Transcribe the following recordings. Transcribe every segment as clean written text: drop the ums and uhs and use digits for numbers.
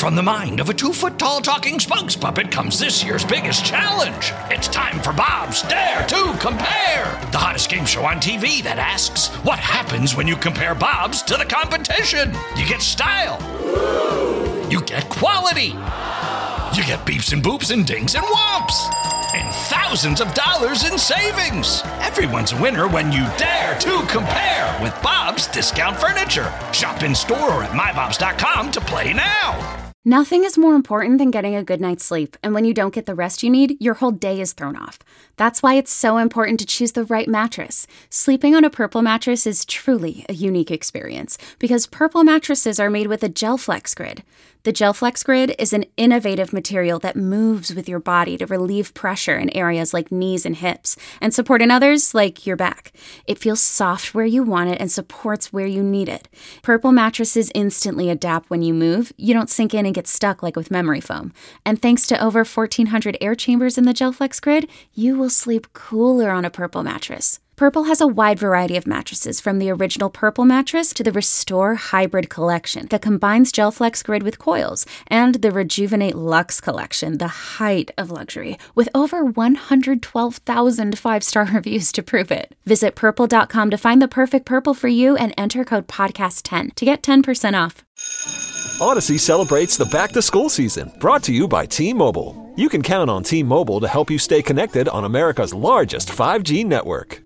From the mind of a 2-foot-tall talking spokes puppet comes this year's biggest challenge. It's time for Bob's Dare to Compare, the hottest game show on TV that asks, what happens when you compare Bob's to the competition? You get style. You get quality. You get beeps and boops and dings and whomps. And thousands of dollars in savings. Everyone's a winner when you dare to compare with Bob's Discount Furniture. Shop in store or at mybobs.com to play now. Nothing is more important than getting a good night's sleep, and when you don't get the rest you need, your whole day is thrown off. That's why it's so important to choose the right mattress. Sleeping on a Purple mattress is truly a unique experience, because Purple mattresses are made with a GelFlex Grid. The GelFlex Grid is an innovative material that moves with your body to relieve pressure in areas like knees and hips, and support in others like your back. It feels soft where you want it and supports where you need it. Purple mattresses instantly adapt when you move. You don't sink in and get stuck like with memory foam. And thanks to over 1,400 air chambers in the GelFlex Grid, you will sleep cooler on a Purple mattress. Purple has a wide variety of mattresses, from the original Purple mattress to the Restore Hybrid collection that combines GelFlex Grid with coils, and the Rejuvenate Luxe collection, the height of luxury, with over 112,000 5-star reviews to prove it. Visit Purple.com to find the perfect Purple for you and enter code PODCAST10 to get 10% off. Odyssey celebrates the back-to-school season, brought to you by T-Mobile. You can count on T-Mobile to help you stay connected on America's largest 5G network.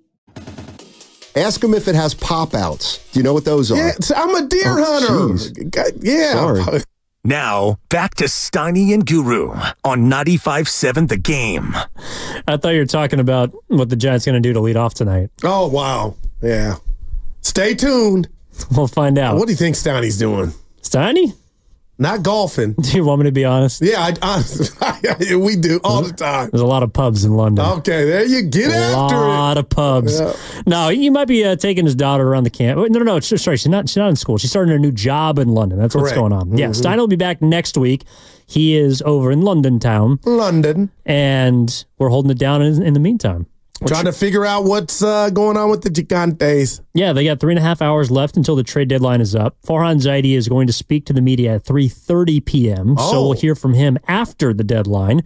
Ask them if it has pop-outs. Do you know what those are? Yeah, I'm a deer hunter. Yeah. Sorry. Now, back to Steiny and Guru on 95.7 The Game. I thought you were talking about what the Giants going to do to lead off tonight. Oh, wow. Yeah. Stay tuned. We'll find out. What do you think Steiny's doing? Steiny? Not golfing. Do you want me to be honest? Yeah, we do all the time. There's a lot of pubs in London. Okay, there you get after it. A lot of pubs. Yeah. No, he might be taking his daughter around the camp. No, sorry, she's not in school. She's starting her new job in London. That's Correct. What's going on. Mm-hmm. Yeah, Steiny will be back next week. He is over in London town. London. And we're holding it down in the meantime. Trying to figure out what's going on with the Gigantes. Yeah, they got 3.5 hours left until the trade deadline is up. Farhan Zaidi is going to speak to the media at 3:30 p.m., so we'll hear from him after the deadline.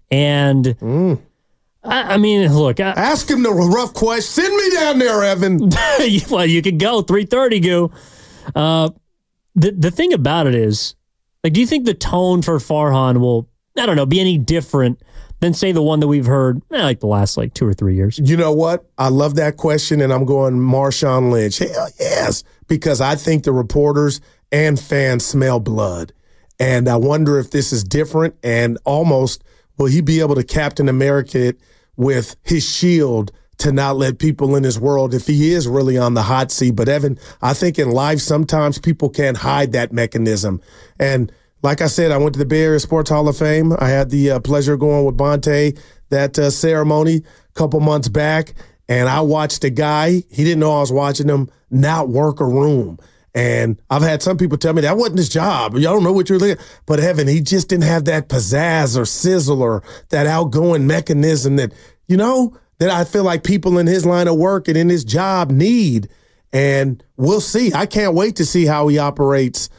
And, I mean, look. Ask him the rough question. Send me down there, Evan. Well, you could go. 3:30, go. The thing about it is, like, do you think the tone for Farhan will, I don't know, be any different than, say, the one that we've heard like the last 2 or 3 years? You know what? I love that question, and I'm going Marshawn Lynch. Hell yes, because I think the reporters and fans smell blood. And I wonder if this is different, and almost will he be able to Captain America it with his shield to not let people in his world if he is really on the hot seat. But, Evan, I think in life sometimes people can't hide that mechanism. And like I said, I went to the Bay Area Sports Hall of Fame. I had the pleasure of going with Bonte, that ceremony a couple months back, and I watched a guy, he didn't know I was watching him, not work a room. And I've had some people tell me that wasn't his job. Y'all don't know what you're looking at. But, Evan, he just didn't have that pizzazz or sizzle or that outgoing mechanism that, that I feel like people in his line of work and in his job need. And we'll see. I can't wait to see how he operates.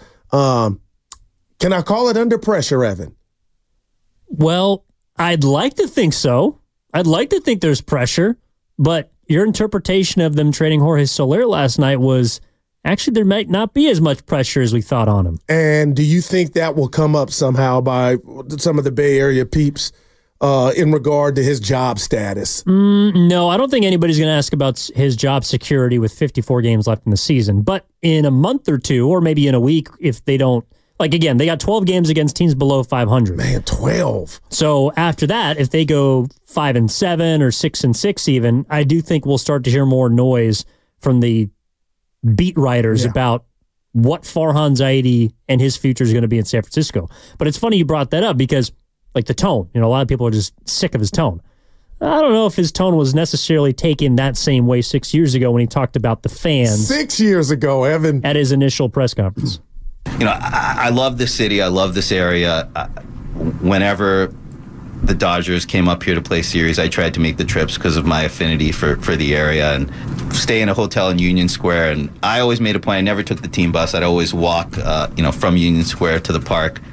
Can I call it under pressure, Evan? Well, I'd like to think so. I'd like to think there's pressure, but your interpretation of them trading Jorge Soler last night was actually there might not be as much pressure as we thought on him. And do you think that will come up somehow by some of the Bay Area peeps in regard to his job status? No, I don't think anybody's going to ask about his job security with 54 games left in the season. But in a month or two, or maybe in a week, if they don't, again, they got 12 games against teams below 500. Man, 12. So after that, if they go 5-7 or 6-6 even, I do think we'll start to hear more noise from the beat writers about what Farhan Zaidi and his future is going to be in San Francisco. But it's funny you brought that up because, the tone, a lot of people are just sick of his tone. I don't know if his tone was necessarily taken that same way 6 years ago when he talked about the fans. 6 years ago, Evan. At his initial press conference. I love this city. I love this area. Whenever the Dodgers came up here to play series, I tried to make the trips because of my affinity for the area and stay in a hotel in Union Square. And I always made a point. I never took the team bus. I'd always walk, from Union Square to the park.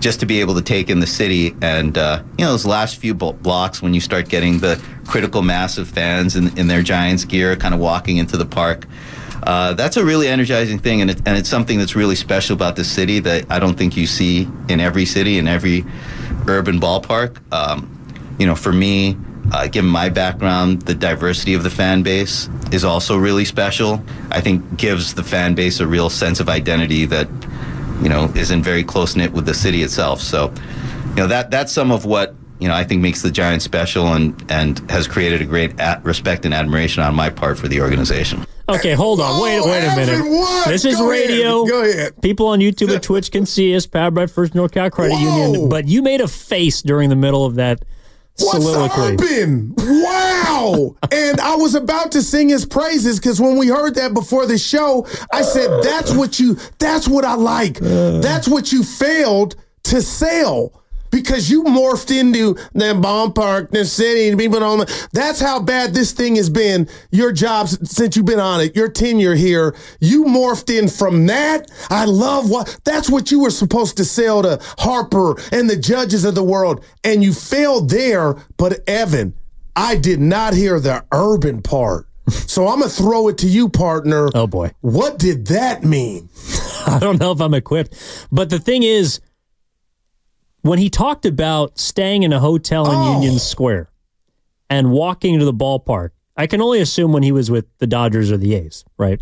just to be able to take in the city. And, those last few blocks when you start getting the critical mass of fans in their Giants gear kind of walking into the park, that's a really energizing thing. And it's something that's really special about this city that I don't think you see in every city, in every urban ballpark. For me, given my background, the diversity of the fan base is also really special. I think gives the fan base a real sense of identity that, isn't very close-knit with the city itself. So, that's some of what, I think makes the Giants special and has created a great respect and admiration on my part for the organization. Okay, hold on. Wait a minute. This is radio. Go ahead. People on YouTube and Twitch can see us, powered by First NorCal Credit Union. But you made a face during the middle of that soliloquy. What's Urban? Wow. And I was about to sing his praises because when we heard that before the show, I said, that's what I like. That's what you failed to sell. Because you morphed into the ballpark, the city, people on the. That's how bad this thing has been. Your job since you've been on it, your tenure here, you morphed in from that. I love that's what you were supposed to sell to Harper and the judges of the world, and you failed there. But Evan, I did not hear the urban part, so I'm gonna throw it to you, partner. Oh boy, what did that mean? I don't know if I'm equipped, but the thing is, when he talked about staying in a hotel in Union Square and walking to the ballpark, I can only assume when he was with the Dodgers or the A's, right?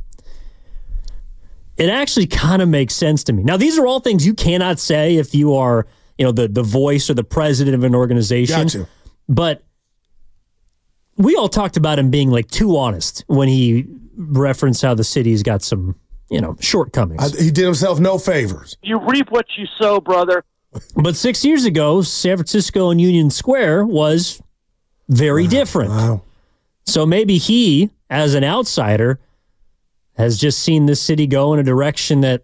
It actually kind of makes sense to me. Now, these are all things you cannot say if you are, the voice or the president of an organization. Gotcha. But we all talked about him being like too honest when he referenced how the city's got some, shortcomings. He did himself no favors. You reap what you sow, brother. But 6 years ago, San Francisco and Union Square was very different. Wow. So maybe he, as an outsider, has just seen this city go in a direction that,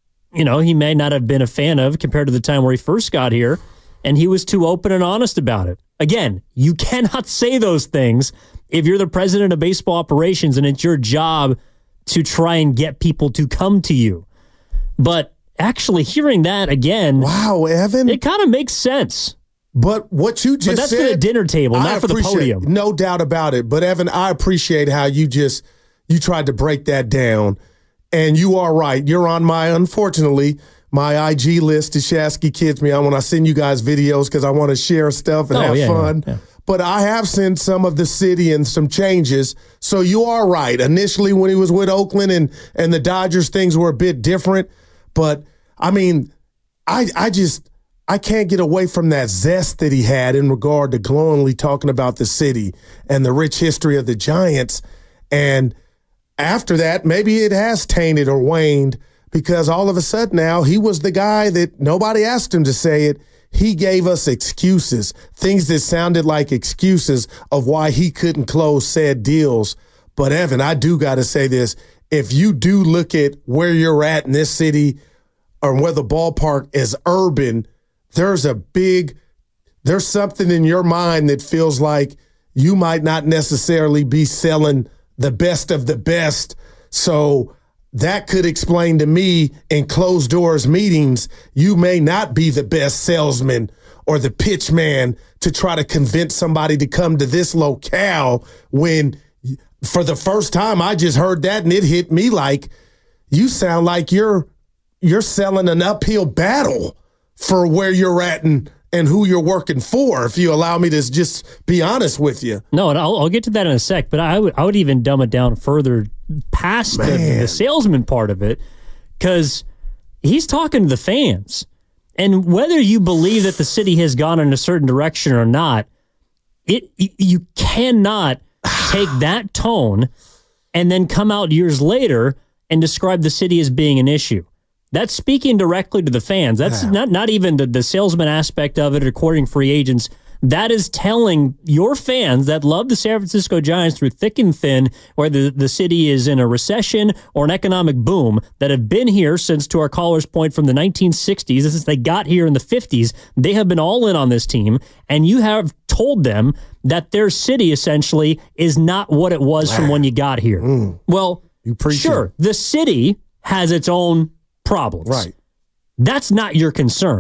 he may not have been a fan of compared to the time where he first got here, and he was too open and honest about it. Again, you cannot say those things if you're the president of baseball operations and it's your job to try and get people to come to you. But actually hearing that again, wow, Evan, it kind of makes sense. But what you just said, but that's for the dinner table, not for the podium. No doubt about it. But Evan, I appreciate how you tried to break that down. And you are right. You're on unfortunately, my IG list is Shasky Kids Me. I want to send you guys videos because I want to share stuff and have fun. Yeah. But I have seen some of the city and some changes. So you are right. Initially, when he was with Oakland and the Dodgers, things were a bit different. But, I mean, I can't get away from that zest that he had in regard to glowingly talking about the city and the rich history of the Giants. And after that, maybe it has tainted or waned because all of a sudden now he was the guy that nobody asked him to say it. He gave us excuses, things that sounded like excuses of why he couldn't close said deals. But, Evan, I do got to say this. If you do look at where you're at in this city or where the ballpark is urban, there's something in your mind that feels like you might not necessarily be selling the best of the best. So that could explain to me in closed doors meetings, you may not be the best salesman or the pitch man to try to convince somebody to come to this locale when for the first time, I just heard that and it hit me like you sound like you're selling an uphill battle for where you're at and who you're working for, if you allow me to just be honest with you. No, and I'll get to that in a sec, but I would even dumb it down further past the salesman part of it because he's talking to the fans. And whether you believe that the city has gone in a certain direction or not, you cannot take that tone and then come out years later and describe the city as being an issue. That's speaking directly to the fans. That's not even the salesman aspect of it or courting free agents. That is telling your fans that love the San Francisco Giants through thick and thin, whether the city is in a recession or an economic boom, that have been here since, to our caller's point, from the 1960s, since they got here in the 50s, they have been all in on this team, and you have told them that their city essentially is not what it was from when you got here. Well, sure, the city has its own problems. Right. That's not your concern.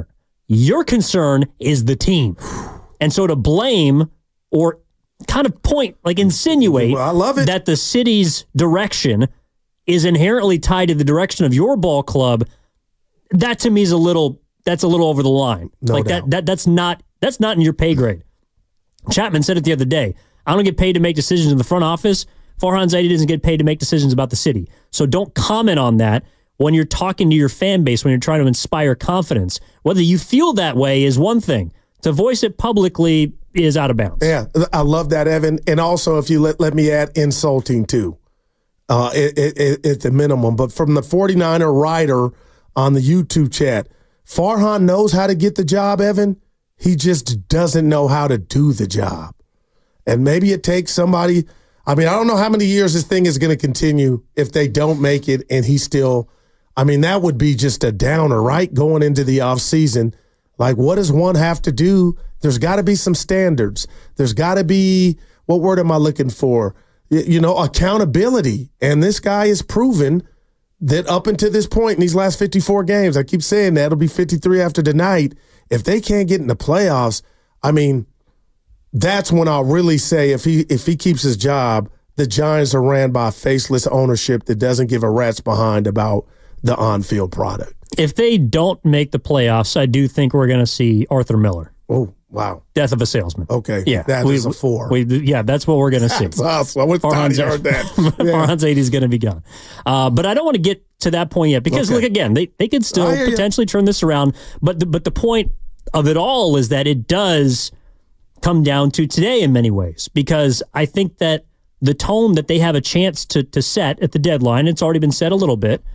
Your concern is the team. And so to blame or kind of point, like insinuate I love it. that the city's direction is inherently tied to the direction of your ball club, that to me is a little over the line. No like doubt. that's not in your pay grade. Chapman said it the other day. I don't get paid to make decisions in the front office. Farhan Zaidi doesn't get paid to make decisions about the city. So don't comment on that when you're talking to your fan base, when you're trying to inspire confidence. Whether you feel that way is one thing. To voice it publicly is out of bounds. Yeah, I love that, Evan. And also, if you let me add, insulting too, at the minimum. But from the 49er writer on the YouTube chat, Farhan knows how to get the job, Evan. He just doesn't know how to do the job. And maybe it takes somebody. I mean, I don't know how many years this thing is going to continue if they don't make it and he still. I mean, that would be just a downer, right? Going into the offseason. Like, what does one have to do? There's got to be some standards. There's got to be, what word am I looking for? Accountability. And this guy has proven that up until this point in these last 54 games, I keep saying that, it'll be 53 after tonight. If they can't get in the playoffs, I mean, that's when I'll really say if he keeps his job, the Giants are ran by a faceless ownership that doesn't give a rat's behind about the on-field product. If they don't make the playoffs, I do think we're going to see Arthur Miller. Oh, wow. Death of a salesman. Okay. Yeah. That is a 4. That's what we're going to see. That's awesome. I wouldn't have heard that. Farhan Zaidi is going to be gone. But I don't want to get to that point yet because, look, again, they could still potentially turn this around. But the point of it all is that it does come down to today in many ways because I think that the tone that they have a chance to set at the deadline, it's already been set a little bit,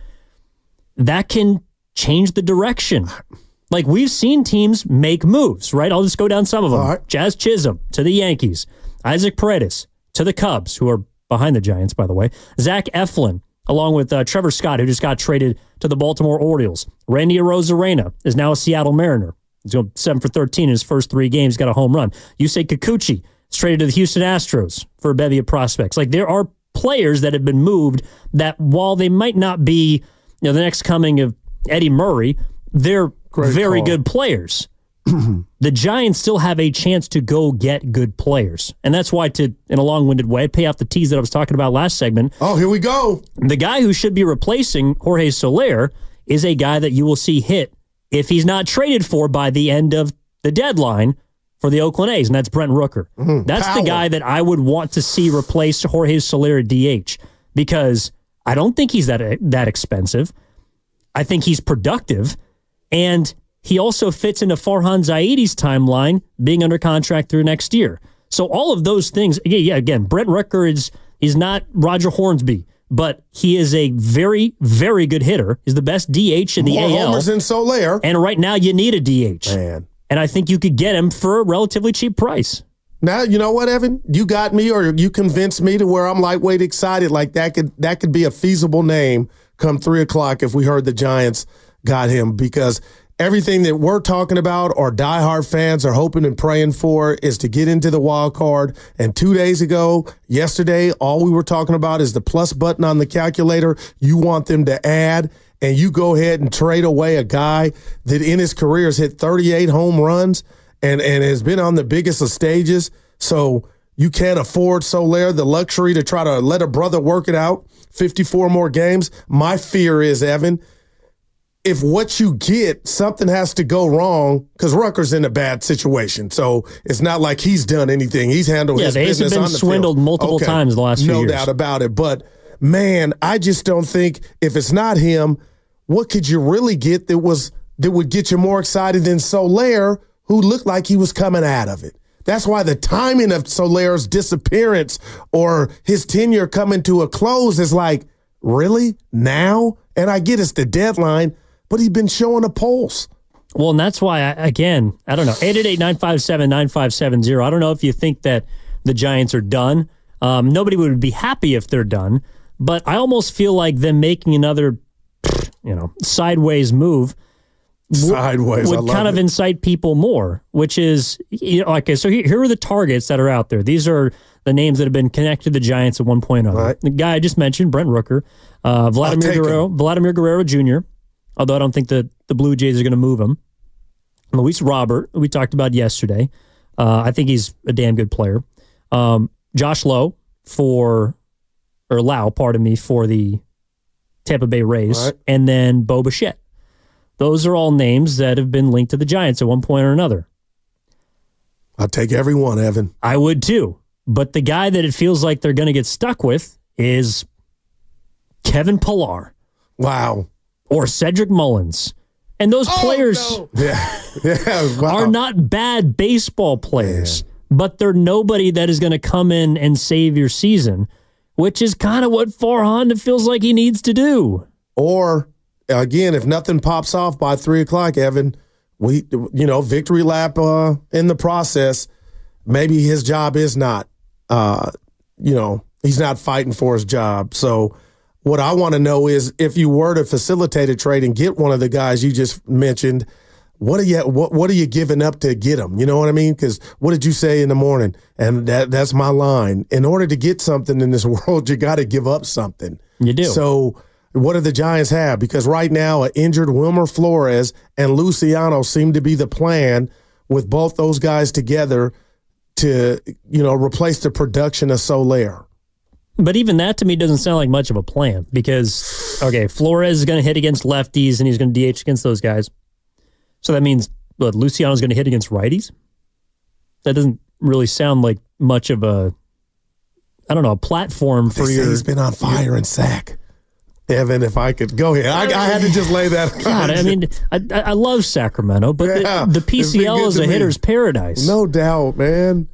that can change the direction. Like, we've seen teams make moves, right? I'll just go down some of them. Right. Jazz Chisholm to the Yankees. Isaac Paredes to the Cubs, who are behind the Giants, by the way. Zach Eflin, along with Trevor Scott, who just got traded to the Baltimore Orioles. Randy Arozarena is now a Seattle Mariner. He's going 7 for 13 in his first 3 games, got a home run. Yusei Kikuchi is traded to the Houston Astros for a bevy of prospects. Like, there are players that have been moved that, while they might not be the next coming of Eddie Murray, they're very good players. The Giants still have a chance to go get good players. And that's why, in a long-winded way, pay off the tease that I was talking about last segment. Oh, here we go. The guy who should be replacing Jorge Soler is a guy that you will see hit if he's not traded for by the end of the deadline for the Oakland A's, and that's Brent Rooker. That's the guy that I would want to see replace Jorge Soler at DH because I don't think he's that expensive. I think he's productive, and he also fits into Farhan Zaidi's timeline, being under contract through next year. So all of those things, again, Brent Rooker is not Roger Hornsby, but he is a very, very good hitter. He's the best DH in the AL. More homers than Soler. And right now you need a DH. Man. And I think you could get him for a relatively cheap price. Now, you know what, Evan? You got me, or you convinced me to where I'm lightweight excited. Like that could be a feasible name come 3 o'clock if we heard the Giants got him, because everything that we're talking about or diehard fans are hoping and praying for is to get into the wild card. And 2 days ago, yesterday, all we were talking about is the plus button on the calculator. You want them to add, and you go ahead and trade away a guy that in his career has hit 38 home runs and has been on the biggest of stages. So you can't afford Soler the luxury to try to let a brother work it out 54 more games. My fear is, Evan, if what you get, something has to go wrong, because Rutgers in a bad situation. So it's not like he's done anything. He's handled his business on the field. He's been swindled multiple times the last few years. No doubt about it. But, man, I just don't think, if it's not him, what could you really get that would get you more excited than Soler, who looked like he was coming out of it? That's why the timing of Soler's disappearance or his tenure coming to a close is like, really? Now? And I get it's the deadline, but he's been showing a pulse. Well, and that's why, I don't know, 888-957-9570. I don't know if you think that the Giants are done. Nobody would be happy if they're done, but I almost feel like them making another, sideways move would kind of incite people more, which is, okay, so here are the targets that are out there. These are the names that have been connected to the Giants at one point or another. Right. The guy I just mentioned, Brent Rooker, Vladimir Guerrero Jr., although I don't think the Blue Jays are going to move him. Luis Robert, we talked about yesterday. I think he's a damn good player. Josh Lau for the Tampa Bay Rays, right. And then Bo Bichette. Those are all names that have been linked to the Giants at one point or another. I'll take every one, Evan. I would too. But the guy that it feels like they're going to get stuck with is Kevin Pillar. Wow. Or Cedric Mullins. And those players are not bad baseball players, but they're nobody that is going to come in and save your season, which is kind of what Farhan feels like he needs to do. Or, again, if nothing pops off by 3 o'clock, Evan, victory lap in the process, maybe his job is not, he's not fighting for his job. So what I want to know is if you were to facilitate a trade and get one of the guys you just mentioned, what are you giving up to get them? You know what I mean? Because what did you say in the morning? And that's my line. In order to get something in this world, you got to give up something. You do. So what do the Giants have? Because right now, an injured Wilmer Flores and Luciano seem to be the plan with both those guys together to, replace the production of Soler. But even that to me doesn't sound like much of a plan because, Flores is going to hit against lefties and he's going to DH against those guys. So that means Luciano's going to hit against righties? That doesn't really sound like much of a platform for your... He's been on fire in sack. Evan, if I could go here. I had to just lay that. God, I mean, I love Sacramento, but the PCL is a hitter's paradise. No doubt, man.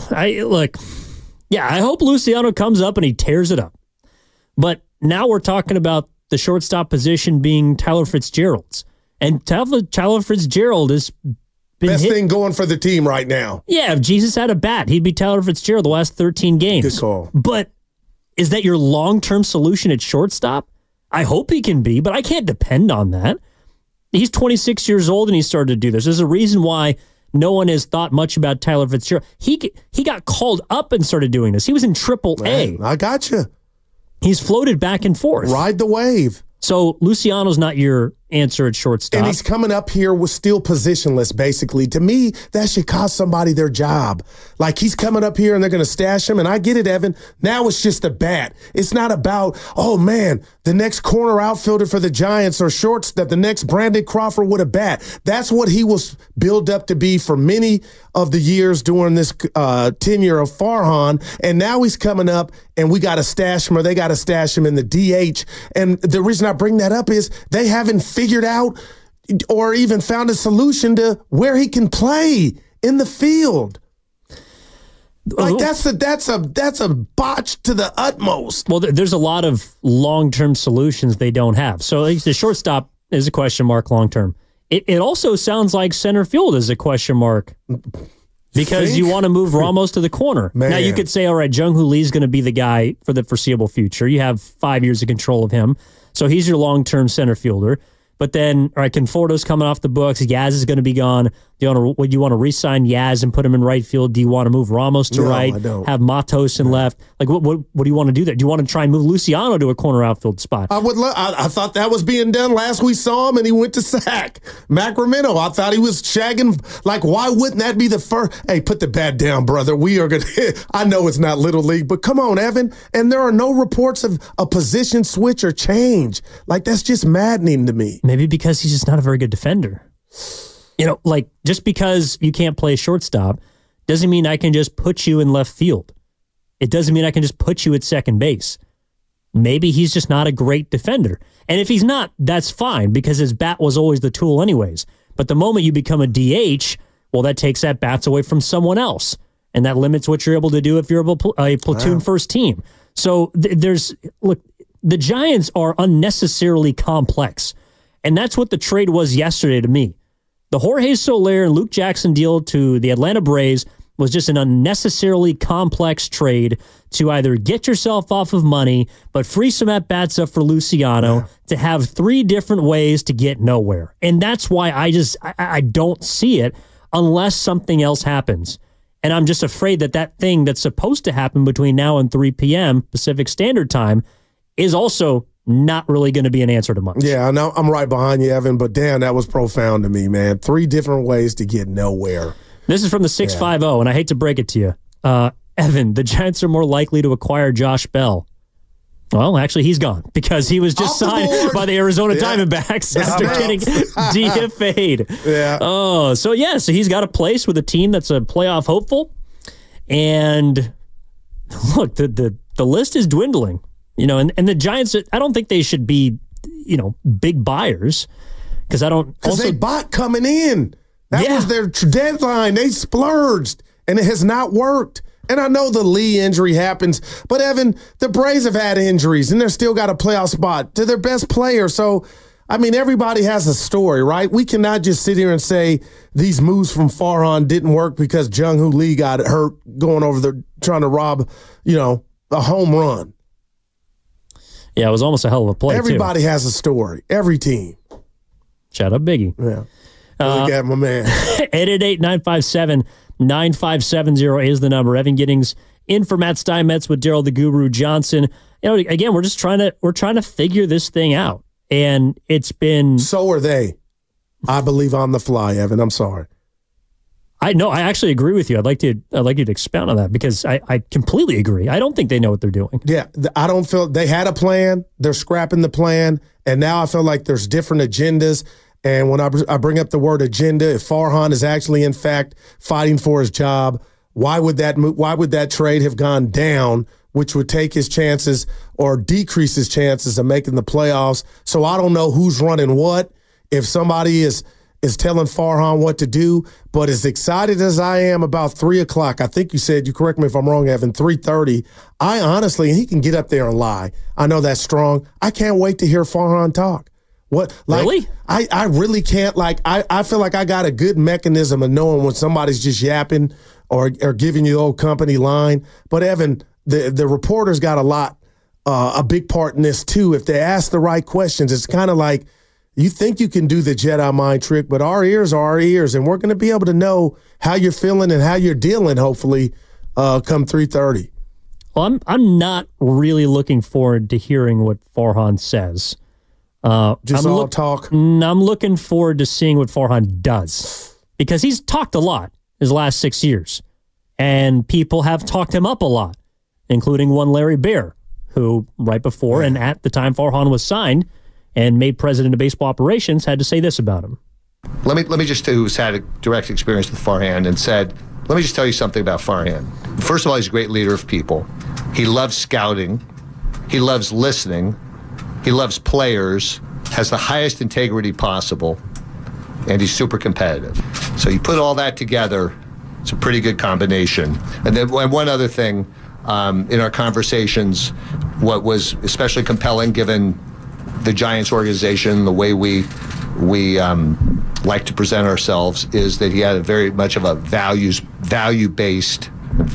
I hope Luciano comes up and he tears it up. But now we're talking about the shortstop position being Tyler Fitzgerald's. And Tyler Fitzgerald has been best thing going for the team right now. Yeah, if Jesus had a bat, he'd be Tyler Fitzgerald the last 13 games. Good call. But is that your long-term solution at shortstop? I hope he can be, but I can't depend on that. He's 26 years old and he started to do this. There's a reason why no one has thought much about Tyler Fitzgerald. He got called up and started doing this. He was in AAA. I got you. He's floated back and forth. Ride the wave. So Luciano's not your answer at shortstop. And he's coming up here with still positionless, basically. To me, that should cost somebody their job. Like, he's coming up here and they're going to stash him. And I get it, Evan. Now it's just a bat. It's not about, the next corner outfielder for the Giants or the next Brandon Crawford with a bat. That's what he was built up to be for many of the years during this tenure of Farhan. And now he's coming up and we got to stash him, or they got to stash him in the DH. And the reason I bring that up is they haven't figured out or even found a solution to where he can play in the field. Like, that's a botch to the utmost. Well, there's a lot of long-term solutions they don't have. So the shortstop is a question mark long-term. It also sounds like center field is a question mark because you want to move Ramos to the corner. Man. Now, you could say, all right, Jung-Hoo Lee is going to be the guy for the foreseeable future. You have 5 years of control of him. So he's your long-term center fielder. But then, all right, Conforto's coming off the books. Yaz is going to be gone. Do you want to re-sign Yaz and put him in right field? Do you want to move Ramos to right? I don't. Have Matos in left? Like, what do you want to do there? Do you want to try and move Luciano to a corner outfield spot? I thought that was being done last we saw him, and he went to sack. Macramento, I thought he was shagging. Like, why wouldn't that be the first? Hey, put the bat down, brother. We are going to. I know it's not Little League, but come on, Evan. And there are no reports of a position switch or change. Like, that's just maddening to me. Maybe because he's just not a very good defender. Just because you can't play shortstop doesn't mean I can just put you in left field. It doesn't mean I can just put you at second base. Maybe he's just not a great defender. And if he's not, that's fine because his bat was always the tool anyways. But the moment you become a DH, well, that takes that bats away from someone else. And that limits what you're able to do if you're a platoon first team. So the Giants are unnecessarily complex. And that's what the trade was yesterday to me. The Jorge Soler and Luke Jackson deal to the Atlanta Braves was just an unnecessarily complex trade to either get yourself off of money, but free some at-bats up for Luciano to have 3 different ways to get nowhere. And that's why I don't see it unless something else happens. And I'm just afraid that thing that's supposed to happen between now and 3 p.m. Pacific Standard Time is also not really going to be an answer to much. Yeah, I know. I'm right behind you, Evan, but damn, that was profound to me, man. 3 different ways to get nowhere. This is from the 650, and I hate to break it to you. Evan, the Giants are more likely to acquire Josh Bell. Well, actually, he's gone because he was just signed by the Arizona Diamondbacks after getting DFA'd. Yeah. Oh, so he's got a place with a team that's a playoff hopeful. And look, the list is dwindling. And the Giants, I don't think they should be, big buyers because they bought coming in. That was their deadline. They splurged, and it has not worked. And I know the Lee injury happens, but Evan, the Braves have had injuries, and they're still got a playoff spot to their best player. So, everybody has a story, right? We cannot just sit here and say these moves from Farhan didn't work because Jung-Hoo Lee got hurt going over there trying to rob, a home run. Yeah, it was almost a hell of a play, Everybody has a story. Every team. Shout out Biggie. Yeah. Look at my man. 888-957-9570 is the number. Evan Giddings in for Matt Steinmetz with Daryl the Guru Johnson. Again, we're trying to figure this thing out. And it's been... So are they. I believe on the fly, Evan. I'm sorry. I actually agree with you. I'd like you to expound on that because I completely agree. I don't think they know what they're doing. Yeah, I don't feel they had a plan. They're scrapping the plan, and now I feel like there's different agendas. And when I bring up the word agenda, if Farhan is actually in fact fighting for his job, why would that trade have gone down, which would take his chances or decrease his chances of making the playoffs? So I don't know who's running what. If somebody is telling Farhan what to do, but as excited as I am about 3 o'clock, I think you said, you correct me if I'm wrong, Evan, 3:30, I honestly, and he can get up there and lie. I know that's strong. I can't wait to hear Farhan talk. What? Really? I really can't. I feel like I got a good mechanism of knowing when somebody's just yapping or giving you the old company line. But Evan, the reporters got a big part in this too. If they ask the right questions, it's kind of like you think you can do the Jedi mind trick, but our ears are our ears, and we're going to be able to know how you're feeling and how you're dealing. Hopefully, come 3:30. Well, I'm not really looking forward to hearing what Farhan says. Talk. I'm looking forward to seeing what Farhan does because he's talked a lot his last 6 years, and people have talked him up a lot, including one Larry Baer, who right before and at the time Farhan was signed and made president of baseball operations had to say this about him. Let me just tell you who's had a direct experience with Farhan and said, let me just tell you something about Farhan. First of all, he's a great leader of people. He loves scouting. He loves listening. He loves players, has the highest integrity possible, and he's super competitive. So you put all that together, it's a pretty good combination. And then one other thing, in our conversations, what was especially compelling given the Giants organization, the way we like to present ourselves, is that he had very much of a values-based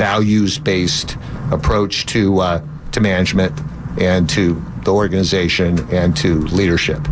approach to management and to the organization and to leadership.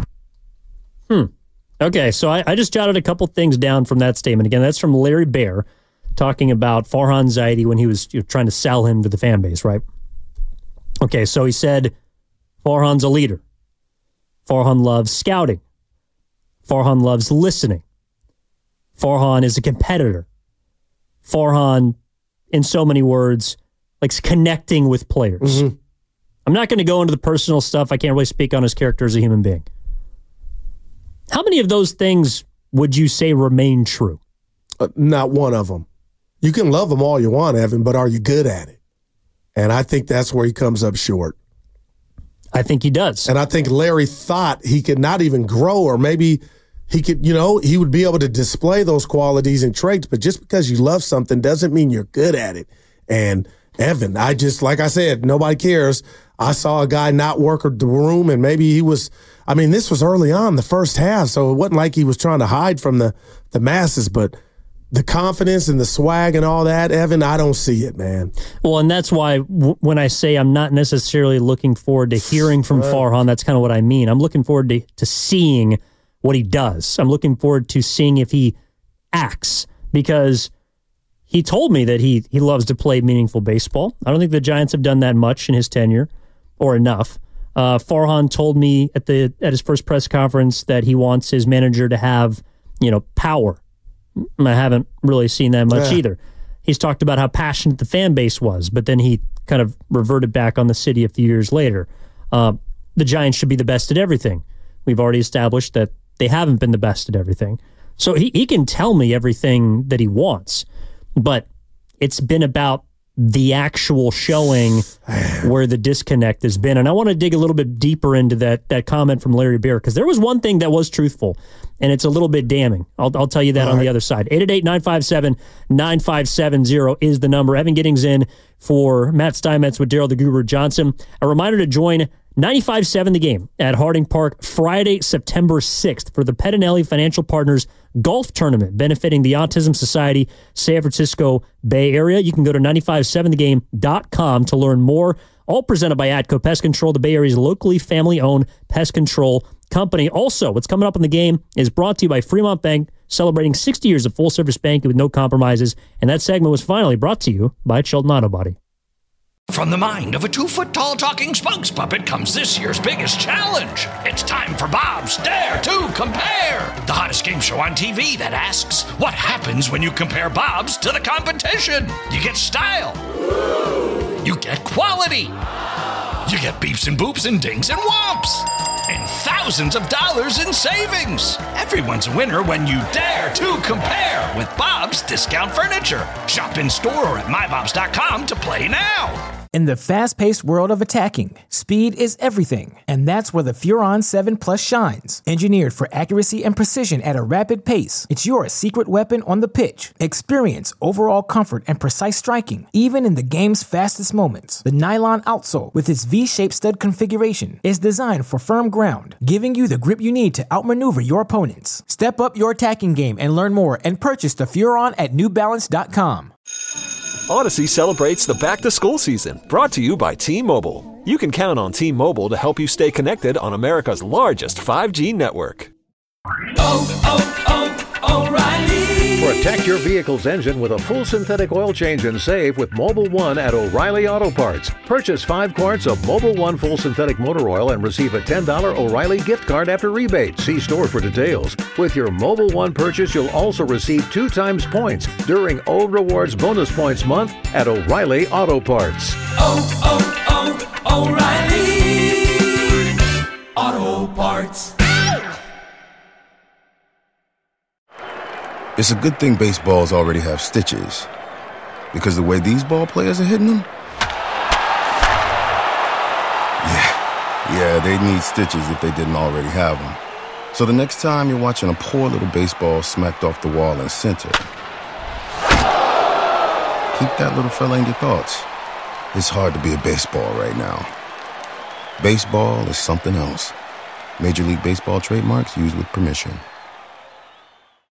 Okay, so I just jotted a couple things down from that statement. Again, that's from Larry Baer talking about Farhan Zaidi when he was trying to sell him to the fan base, right? Okay, so he said Farhan's a leader. Farhan loves scouting. Farhan loves listening. Farhan is a competitor. Farhan, in so many words, likes connecting with players. Mm-hmm. I'm not going to go into the personal stuff. I can't really speak on his character as a human being. How many of those things would you say remain true? Not one of them. You can love them all you want, Evan, but are you good at it? And I think that's where he comes up short. I think he does. And I think Larry thought he could not even grow, or maybe he could, he would be able to display those qualities and traits, but just because you love something doesn't mean you're good at it. And Evan, like I said, nobody cares. I saw a guy not work the room, and maybe he was, this was early on, the first half, so it wasn't like he was trying to hide from the masses, but the confidence and the swag and all that, Evan, I don't see it, man. Well, and that's why when I say I'm not necessarily looking forward to hearing from Farhan, that's kind of what I mean. I'm looking forward to seeing what he does. I'm looking forward to seeing if he acts, because he told me that he loves to play meaningful baseball. I don't think the Giants have done that much in his tenure, or enough. Farhan told me at his first press conference that he wants his manager to have, power. I haven't really seen that much either. He's talked about how passionate the fan base was, but then he kind of reverted back on the city a few years later. The Giants should be the best at everything. We've already established that they haven't been the best at everything. So he can tell me everything that he wants, but it's been about the actual showing where the disconnect has been. And I want to dig a little bit deeper into that comment from Larry Beer, because there was one thing that was truthful, and it's a little bit damning. I'll tell you that on the other side. 888-957-9570 is the number. Evan Giddings in for Matt Steinmetz with Daryl the Guru Johnson. A reminder to join 95.7 The Game at Harding Park Friday, September 6th for the Pettinelli Financial Partners Golf Tournament benefiting the Autism Society, San Francisco Bay Area. You can go to 957thegame.com to learn more. All presented by Atco Pest Control, the Bay Area's locally family-owned pest control company. Also, what's coming up in the game is brought to you by Fremont Bank, celebrating 60 years of full-service banking with no compromises. And that segment was finally brought to you by Chilton Auto Body. From the mind of a 2-foot-tall talking spokes puppet comes this year's biggest challenge. It's time for Bob's Dare to Compare, the hottest game show on TV that asks, what happens when you compare Bob's to the competition? You get style. You get quality. You get beeps and boops and dings and whomps. And thousands of dollars in savings. Everyone's a winner when you dare to compare with Bob's Discount Furniture. Shop in store or at mybobs.com to play now. In the fast-paced world of attacking, speed is everything, and that's where the Furon 7 Plus shines. Engineered for accuracy and precision at a rapid pace, it's your secret weapon on the pitch. Experience overall comfort and precise striking, even in the game's fastest moments. The nylon outsole, with its V-shaped stud configuration, is designed for firm ground, giving you the grip you need to outmaneuver your opponents. Step up your attacking game and learn more, and purchase the Furon at newbalance.com. Odyssey celebrates the back-to-school season, brought to you by T-Mobile. You can count on T-Mobile to help you stay connected on America's largest 5G network. O'Reilly! Protect your vehicle's engine with a full synthetic oil change and save with Mobil 1 at O'Reilly Auto Parts. Purchase 5 quarts of Mobil 1 full synthetic motor oil and receive a $10 O'Reilly gift card after rebate. See store for details. With your Mobil 1 purchase, you'll also receive 2 times points during O Rewards Bonus Points Month at O'Reilly Auto Parts. O'Reilly Auto Parts. It's a good thing baseballs already have stitches, because the way these ball players are hitting them, yeah, they'd need stitches if they didn't already have them. So the next time you're watching a poor little baseball smacked off the wall in center, keep that little fella in your thoughts. It's hard to be a baseball right now. Baseball is something else. Major League Baseball trademarks used with permission.